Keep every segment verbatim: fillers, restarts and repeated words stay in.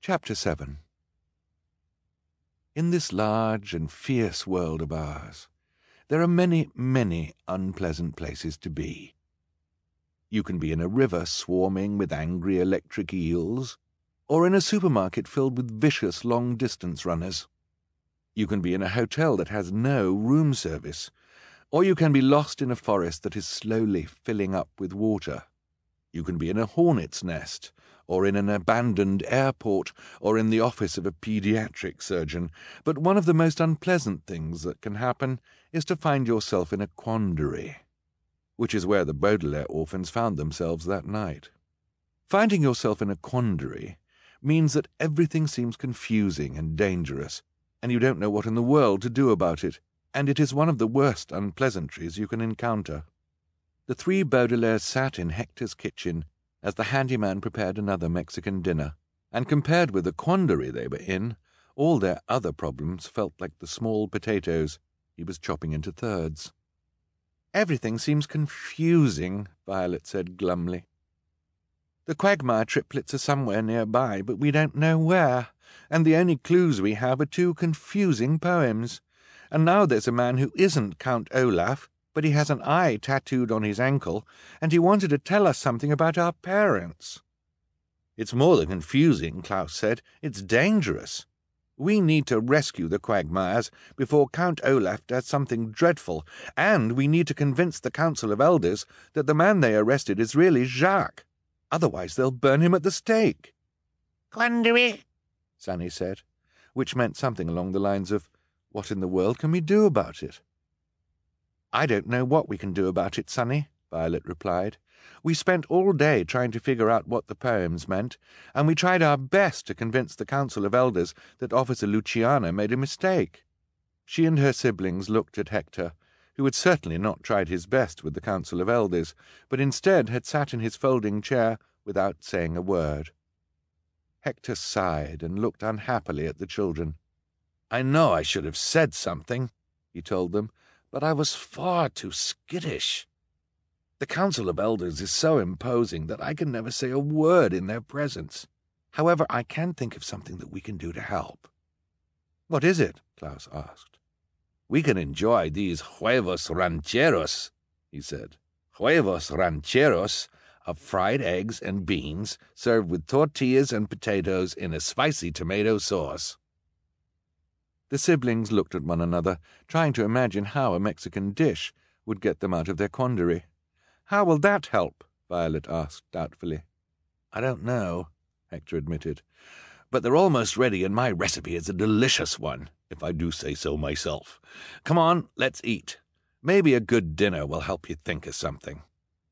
Chapter seven. In this large and fierce world of ours, there are many, many unpleasant places to be. You can be in a river swarming with angry electric eels, or in a supermarket filled with vicious long-distance runners. You can be in a hotel that has no room service, or you can be lost in a forest that is slowly filling up with water. You can be in a hornet's nest, or in an abandoned airport, or in the office of a pediatric surgeon, but one of the most unpleasant things that can happen is to find yourself in a quandary, which is where the Baudelaire orphans found themselves that night. Finding yourself in a quandary means that everything seems confusing and dangerous, and you don't know what in the world to do about it, and it is one of the worst unpleasantries you can encounter. The three Baudelaires sat in Hector's kitchen as the handyman prepared another Mexican dinner, and compared with the quandary they were in, all their other problems felt like the small potatoes he was chopping into thirds. "Everything seems confusing," Violet said glumly. "The Quagmire triplets are somewhere nearby, but we don't know where, and the only clues we have are two confusing poems. And now there's a man who isn't Count Olaf, but he has an eye tattooed on his ankle, and he wanted to tell us something about our parents." "It's more than confusing," Klaus said. "It's dangerous. We need to rescue the Quagmires before Count Olaf does something dreadful, and we need to convince the Council of Elders that the man they arrested is really Jacques. Otherwise they'll burn him at the stake." "Quandary," Sunny said, which meant something along the lines of, "What in the world can we do about it?" "I don't know what we can do about it, Sunny," Violet replied. "We spent all day trying to figure out what the poems meant, and we tried our best to convince the Council of Elders that Officer Luciana made a mistake." She and her siblings looked at Hector, who had certainly not tried his best with the Council of Elders, but instead had sat in his folding chair without saying a word. Hector sighed and looked unhappily at the children. "I know I should have said something," he told them, "but I was far too skittish. The Council of Elders is so imposing that I can never say a word in their presence. However, I can think of something that we can do to help." "What is it?" Klaus asked. "We can enjoy these huevos rancheros," he said. "Huevos rancheros of fried eggs and beans served with tortillas and potatoes in a spicy tomato sauce." The siblings looked at one another, trying to imagine how a Mexican dish would get them out of their quandary. "How will that help?" Violet asked doubtfully. "I don't know," Hector admitted, "but they're almost ready, and my recipe is a delicious one, if I do say so myself. Come on, let's eat. Maybe a good dinner will help you think of something."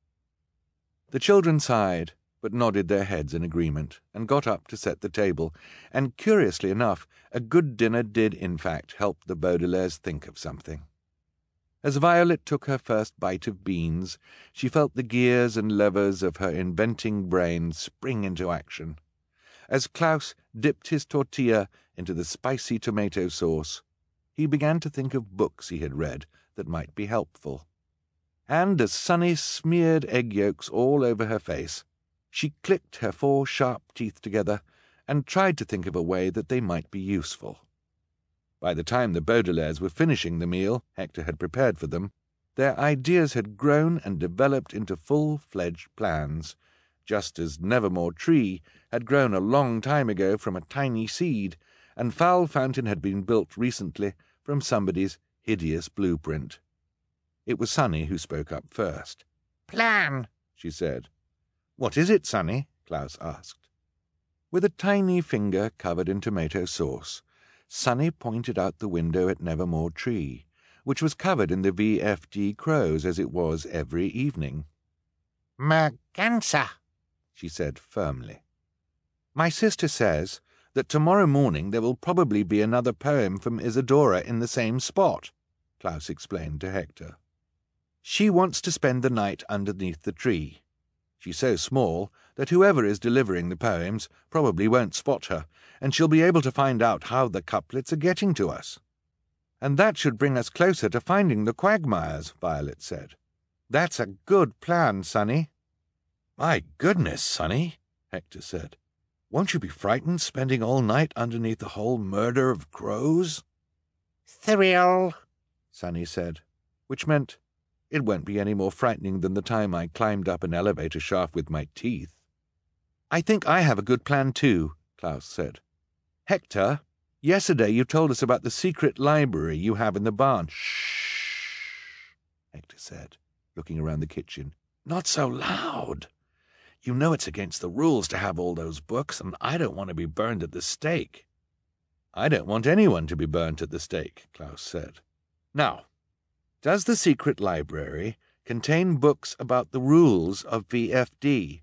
The children sighed, but nodded their heads in agreement, and got up to set the table, and curiously enough, a good dinner did in fact help the Baudelaires think of something. As Violet took her first bite of beans, she felt the gears and levers of her inventing brain spring into action. As Klaus dipped his tortilla into the spicy tomato sauce, he began to think of books he had read that might be helpful. And as Sunny smeared egg yolks all over her face, she clicked her four sharp teeth together and tried to think of a way that they might be useful. By the time the Baudelaires were finishing the meal Hector had prepared for them, their ideas had grown and developed into full-fledged plans, just as Nevermore Tree had grown a long time ago from a tiny seed, and Foul Fountain had been built recently from somebody's hideous blueprint. It was Sunny who spoke up first. "Plan," she said. "What is it, Sunny?" Klaus asked. With a tiny finger covered in tomato sauce, Sunny pointed out the window at Nevermore Tree, which was covered in the V F D crows as it was every evening. "Merganza," she said firmly. "My sister says that tomorrow morning there will probably be another poem from Isadora in the same spot," Klaus explained to Hector. "She wants to spend the night underneath the tree. She's so small that whoever is delivering the poems probably won't spot her, and she'll be able to find out how the couplets are getting to us." "And that should bring us closer to finding the Quagmires," Violet said. "That's a good plan, Sunny." "My goodness, Sunny," Hector said. Won't you be frightened spending all night underneath the whole murder of crows? Thrill, Sunny said, which meant it won't be any more frightening than the time I climbed up an elevator shaft with my teeth. I think I have a good plan too, Klaus said. Hector, yesterday you told us about the secret library you have in the barn. Shh, Hector said, looking around the kitchen. Not so loud. You know it's against the rules to have all those books, and I don't want to be burned at the stake. I don't want anyone to be burnt at the stake, Klaus said. Now, does the secret library contain books about the rules of V F D?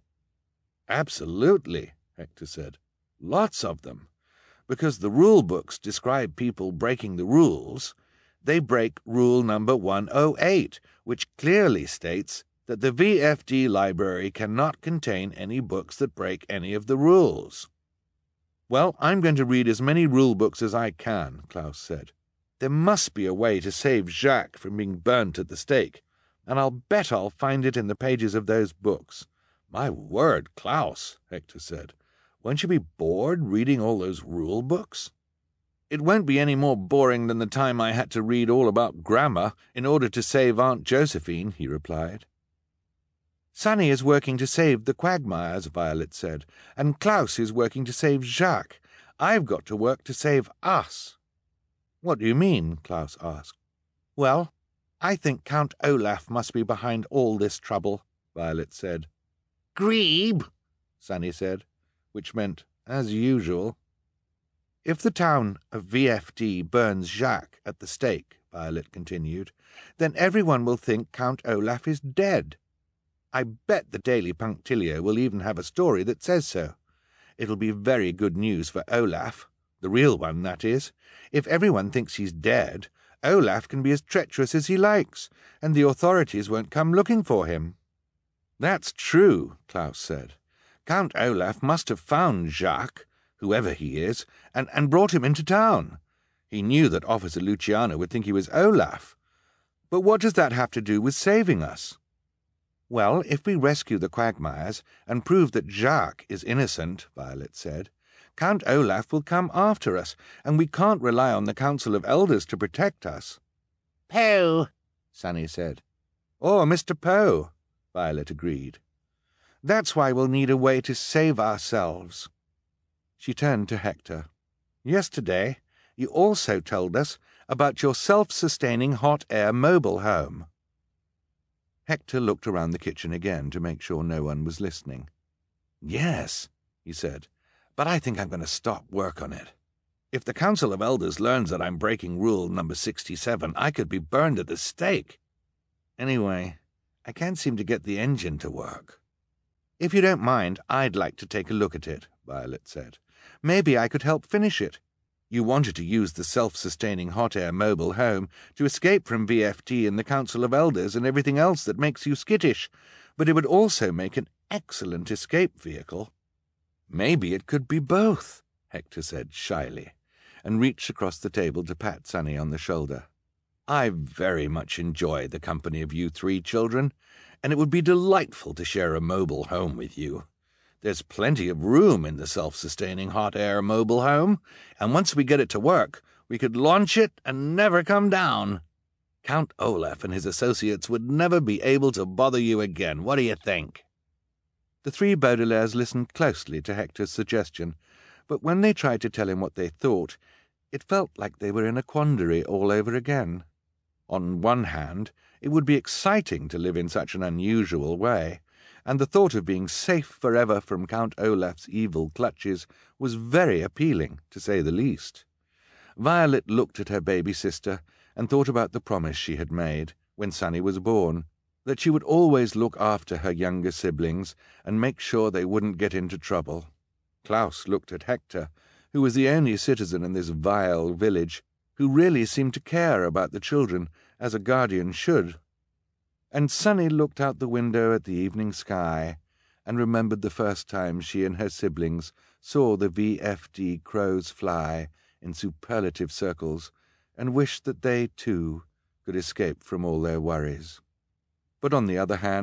Absolutely, Hector said. Lots of them. Because the rule books describe people breaking the rules, they break rule number one oh eight, which clearly states that the V F D library cannot contain any books that break any of the rules. Well, I'm going to read as many rule books as I can, Klaus said. There must be a way to save Jacques from being burnt at the stake, and I'll bet I'll find it in the pages of those books. My word, Klaus, Hector said. Won't you be bored reading all those rule books? It won't be any more boring than the time I had to read all about grammar in order to save Aunt Josephine, he replied. Sunny is working to save the Quagmires, Violet said, and Klaus is working to save Jacques. I've got to work to save us. What do you mean? Klaus asked. Well, I think Count Olaf must be behind all this trouble, Violet said. Grebe, Sunny said, which meant, as usual. If the town of V F D burns Jacques at the stake, Violet continued, then everyone will think Count Olaf is dead. I bet the Daily Punctilio will even have a story that says so. It'll be very good news for Olaf, the real one, that is. If everyone thinks he's dead, Olaf can be as treacherous as he likes, and the authorities won't come looking for him. That's true, Klaus said. Count Olaf must have found Jacques, whoever he is, and, and brought him into town. He knew that Officer Luciano would think he was Olaf. But what does that have to do with saving us? Well, if we rescue the Quagmires and prove that Jacques is innocent, Violet said, Count Olaf will come after us, and we can't rely on the Council of Elders to protect us. Poe, Sunny said. Or Mister Poe, Violet agreed. That's why we'll need a way to save ourselves. She turned to Hector. Yesterday, you also told us about your self-sustaining hot-air mobile home. Hector looked around the kitchen again to make sure no one was listening. Yes, he said, but I think I'm going to stop work on it. If the Council of Elders learns that I'm breaking rule number sixty-seven, I could be burned at the stake. Anyway, I can't seem to get the engine to work. If you don't mind, I'd like to take a look at it, Violet said. Maybe I could help finish it. You wanted to use the self-sustaining hot-air mobile home to escape from V F D and the Council of Elders and everything else that makes you skittish, but it would also make an excellent escape vehicle. Maybe it could be both, Hector said shyly, and reached across the table to pat Sunny on the shoulder. I very much enjoy the company of you three children, and it would be delightful to share a mobile home with you. There's plenty of room in the self-sustaining hot-air mobile home, and once we get it to work, we could launch it and never come down. Count Olaf and his associates would never be able to bother you again. What do you think? The three Baudelaires listened closely to Hector's suggestion, but when they tried to tell him what they thought, it felt like they were in a quandary all over again. On one hand, it would be exciting to live in such an unusual way, and the thought of being safe forever from Count Olaf's evil clutches was very appealing, to say the least. Violet looked at her baby sister and thought about the promise she had made, when Sunny was born, that she would always look after her younger siblings and make sure they wouldn't get into trouble. Klaus looked at Hector, who was the only citizen in this vile village who really seemed to care about the children as a guardian should. And Sunny looked out the window at the evening sky and remembered the first time she and her siblings saw the V F D crows fly in superlative circles and wished that they, too, could escape from all their worries. But on the other hand,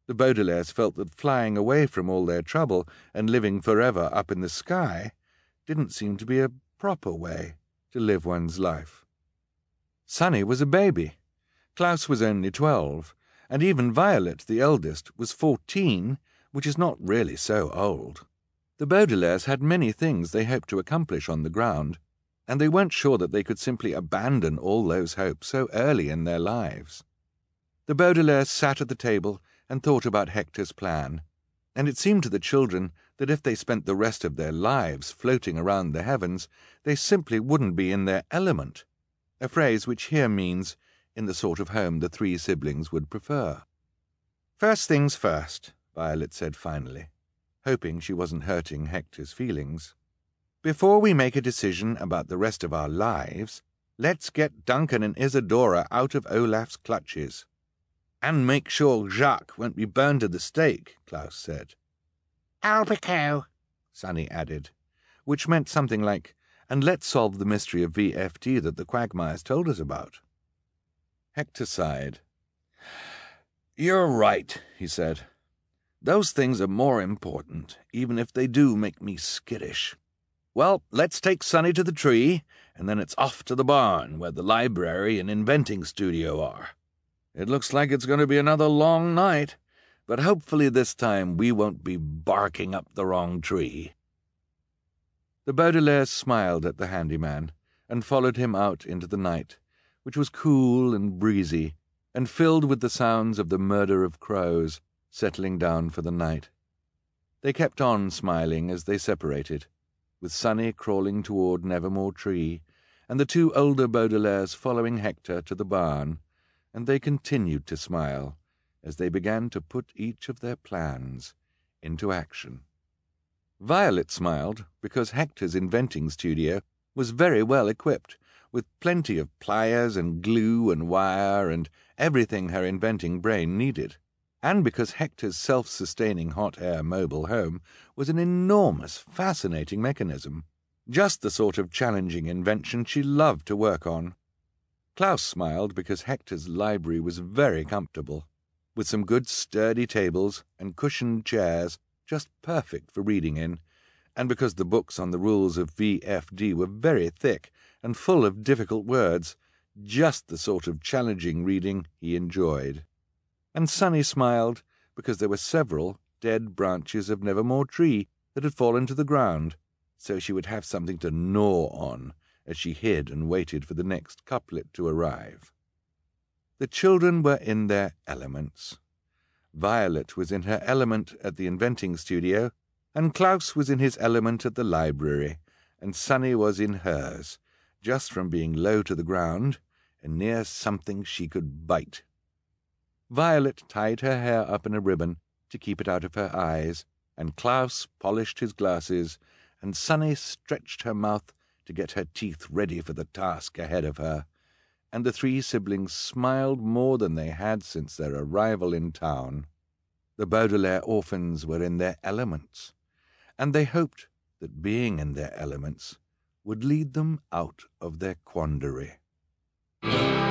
The Baudelaires felt that flying away from all their trouble and living forever up in the sky didn't seem to be a proper way to live one's life. Sonny was a baby. Klaus was only twelve, and even Violet, the eldest, was fourteen, which is not really so old. The Baudelaires had many things they hoped to accomplish on the ground, and they weren't sure that they could simply abandon all those hopes so early in their lives. The Baudelaires sat at the table and thought about Hector's plan, and it seemed to the children that if they spent the rest of their lives floating around the heavens, they simply wouldn't be in their element, a phrase which here means in the sort of home the three siblings would prefer. "First things first," Violet said finally, hoping she wasn't hurting Hector's feelings. "Before we make a decision about the rest of our lives, let's get Duncan and Isadora out of Olaf's clutches." "And make sure Jacques won't be burned at the stake," Klaus said. Albico, Sonny added, which meant something like, "And let's solve the mystery of V F D that the Quagmires told us about." Hector sighed. "You're right," he said. "Those things are more important, even if they do make me skittish. Well, let's take Sonny to the tree, and then it's off to the barn, where the library and inventing studio are. It looks like it's going to be another long night, but hopefully this time we won't be barking up the wrong tree." The Baudelaires smiled at the handyman and followed him out into the night, which was cool and breezy and filled with the sounds of the murder of crows settling down for the night. They kept on smiling as they separated, with Sonny crawling toward Nevermore Tree and the two older Baudelaires following Hector to the barn, and they continued to smile as they began to put each of their plans into action. Violet smiled because Hector's inventing studio was very well equipped, with plenty of pliers and glue and wire and everything her inventing brain needed, and because Hector's self-sustaining hot air mobile home was an enormous, fascinating mechanism, just the sort of challenging invention she loved to work on. Klaus smiled because Hector's library was very comfortable, with some good sturdy tables and cushioned chairs just perfect for reading in, and because the books on the rules of V F D were very thick and full of difficult words, just the sort of challenging reading he enjoyed. And Sonny smiled because there were several dead branches of Nevermore Tree that had fallen to the ground, so she would have something to gnaw on as she hid and waited for the next couplet to arrive. The children were in their elements. Violet was in her element at the inventing studio, and Klaus was in his element at the library, and Sonny was in hers, just from being low to the ground and near something she could bite. Violet tied her hair up in a ribbon to keep it out of her eyes, and Klaus polished his glasses, and Sonny stretched her mouth to get her teeth ready for the task ahead of her, and the three siblings smiled more than they had since their arrival in town. The Baudelaire orphans were in their elements, and they hoped that being in their elements would lead them out of their quandary.